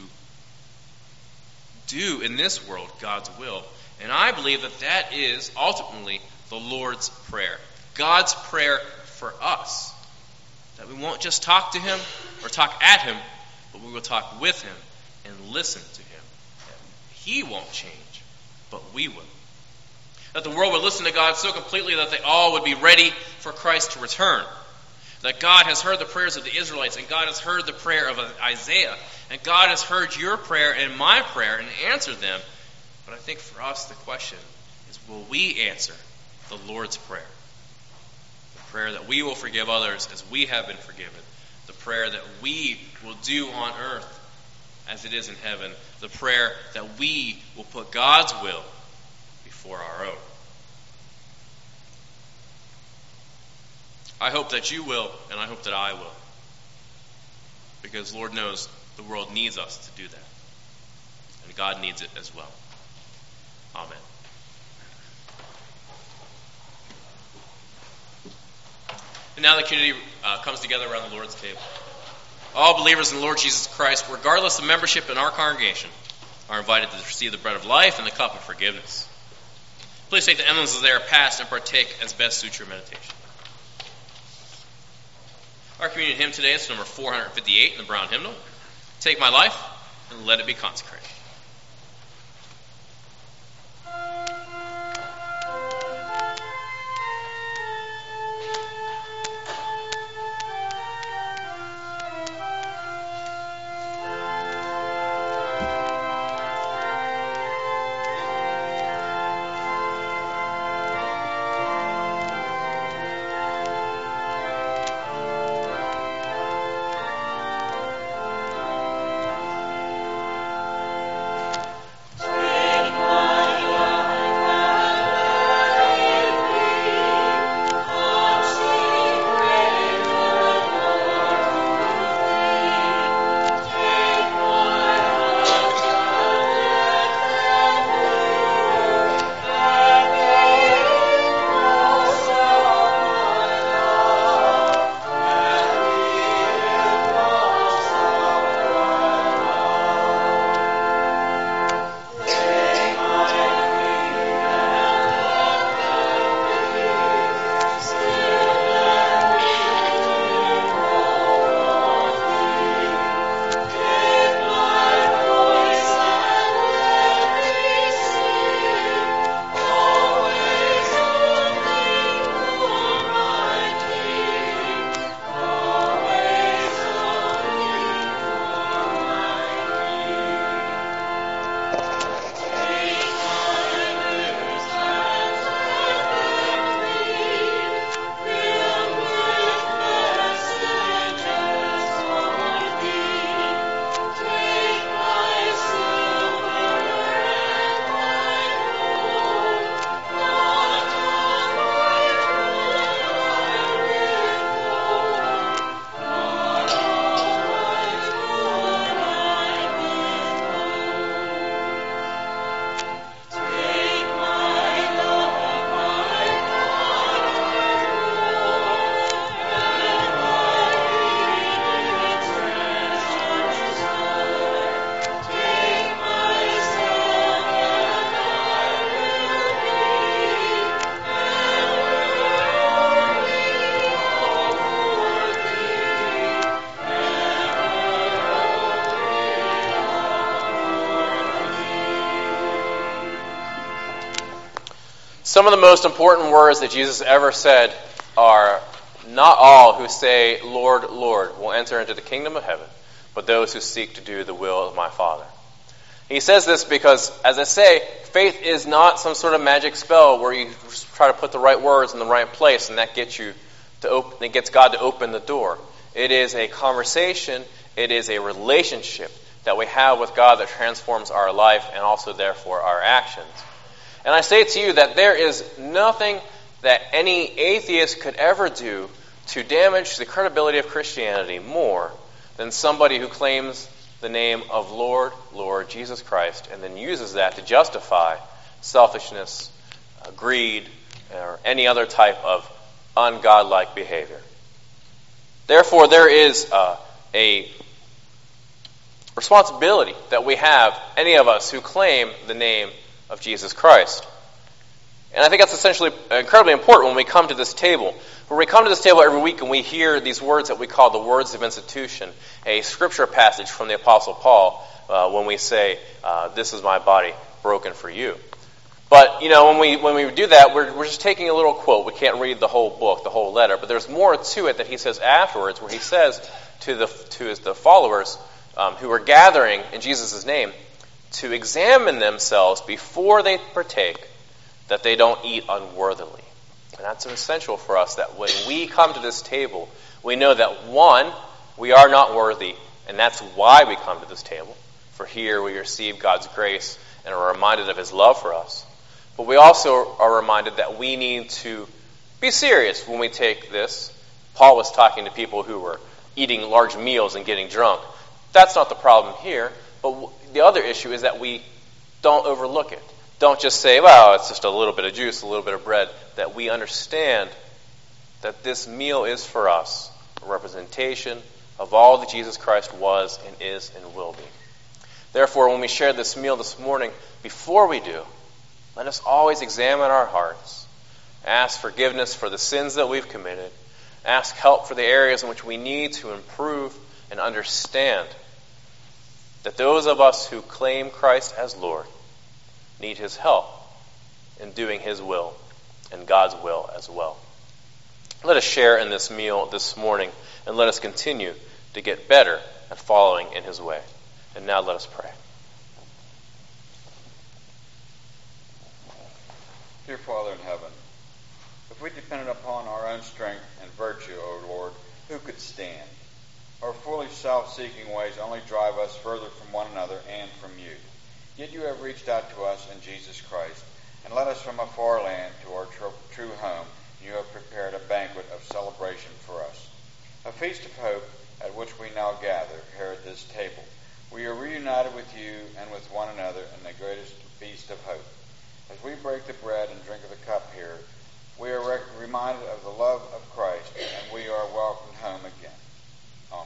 do in this world God's will. And I believe that that is ultimately the Lord's Prayer. God's prayer for us. That we won't just talk to Him or talk at Him, but we will talk with Him and listen to Him. He won't change, but we will. That the world would listen to God so completely that they all would be ready for Christ to return. That God has heard the prayers of the Israelites, and God has heard the prayer of Isaiah, and God has heard your prayer and my prayer and answered them. But I think for us the question is, will we answer the Lord's Prayer? The prayer that we will forgive others as we have been forgiven. The prayer that we will do on earth as it is in heaven. The prayer that we will put God's will before our own. I hope that you will, and I hope that I will. Because Lord knows the world needs us to do that. And God needs it as well. Amen. And now the community comes together around the Lord's table. All believers in the Lord Jesus Christ, regardless of membership in our congregation, are invited to receive the bread of life and the cup of forgiveness. Please take the emblems as they are passed and partake as best suits your meditation. Our communion hymn today is number 458 in the Brown Hymnal. Take my life and let it be consecrated. Some of the most important words that Jesus ever said are, "Not all who say, 'Lord, Lord,' will enter into the kingdom of heaven, but those who seek to do the will of my Father." He says this because, as I say, faith is not some sort of magic spell where you try to put the right words in the right place and that gets God to open the door. It is a conversation, it is a relationship that we have with God that transforms our life and also, therefore, our actions. And I say to you that there is nothing that any atheist could ever do to damage the credibility of Christianity more than somebody who claims the name of Lord, Lord Jesus Christ, and then uses that to justify selfishness, greed, or any other type of ungodlike behavior. Therefore, there is a responsibility that we have, any of us who claim the name of Jesus Christ. And I think that's essentially incredibly important when we come to this table. When we come to this table every week and we hear these words that we call the words of institution, a scripture passage from the Apostle Paul, when we say, "This is my body broken for you." But, when we do that, we're just taking a little quote. We can't read the whole book, the whole letter. But there's more to it that he says afterwards, where he says to the followers who are gathering in Jesus' name to examine themselves before they partake, that they don't eat unworthily. And that's essential for us, that when we come to this table, we know that, one, we are not worthy, and that's why we come to this table. For here we receive God's grace and are reminded of his love for us. But we also are reminded that we need to be serious when we take this. Paul was talking to people who were eating large meals and getting drunk. That's not the problem here. But the other issue is that we don't overlook it. Don't just say, well, it's just a little bit of juice, a little bit of bread. That we understand that this meal is for us a representation of all that Jesus Christ was and is and will be. Therefore, when we share this meal this morning, before we do, let us always examine our hearts, ask forgiveness for the sins that we've committed, ask help for the areas in which we need to improve, and understand that those of us who claim Christ as Lord need his help in doing his will and God's will as well. Let us share in this meal this morning, and let us continue to get better at following in his way. And now let us pray. Dear Father in heaven, if we depended upon our own strength and virtue, O Lord, who could stand? Our foolish self-seeking ways only drive us further from one another and from you. Yet you have reached out to us in Jesus Christ, and led us from a far land to our true home, and you have prepared a banquet of celebration for us, a feast of hope at which we now gather here at this table. We are reunited with you and with one another in the greatest feast of hope. As we break the bread and drink of the cup here, we are reminded of the love of Christ, and we are welcomed home again. Amen.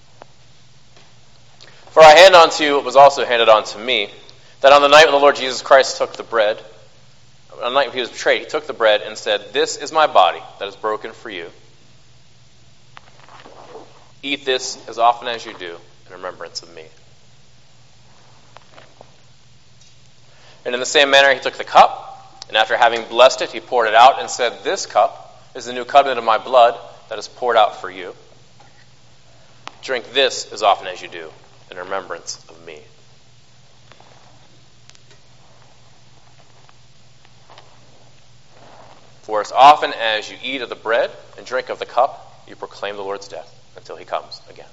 For I hand on to you what was also handed on to me, that on the night when the Lord Jesus Christ took the bread, on the night when he was betrayed, he took the bread and said, "This is my body that is broken for you. Eat this as often as you do in remembrance of me." And in the same manner he took the cup, and after having blessed it, he poured it out and said, "This cup is the new covenant of my blood that is poured out for you. Drink this as often as you do in remembrance of me." For as often as you eat of the bread and drink of the cup, you proclaim the Lord's death until he comes again.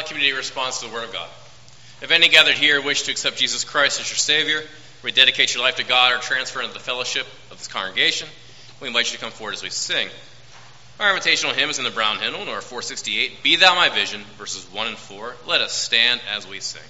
the community responds to the Word of God. If any gathered here wish to accept Jesus Christ as your Savior, rededicate your life to God, or transfer into the fellowship of this congregation, we invite you to come forward as we sing. Our invitational hymn is in the brown hymnal, number 468, Be Thou My Vision, verses 1 and 4. Let us stand as we sing.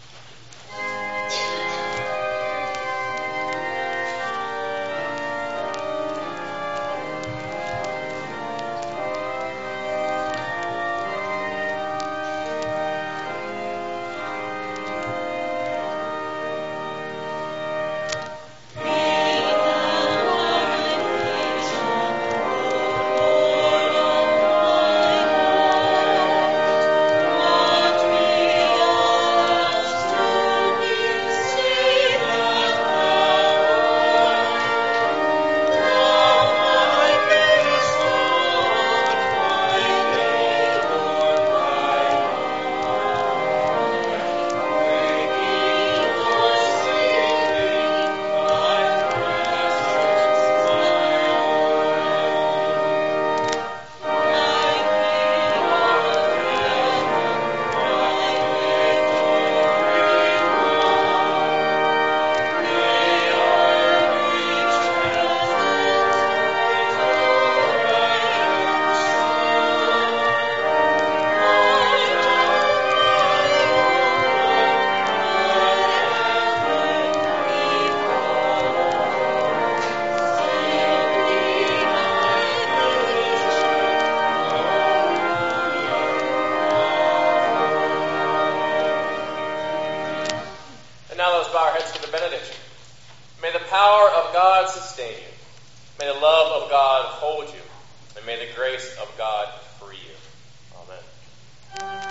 Sustain you. May the love of God hold you, and may the grace of God free you. Amen.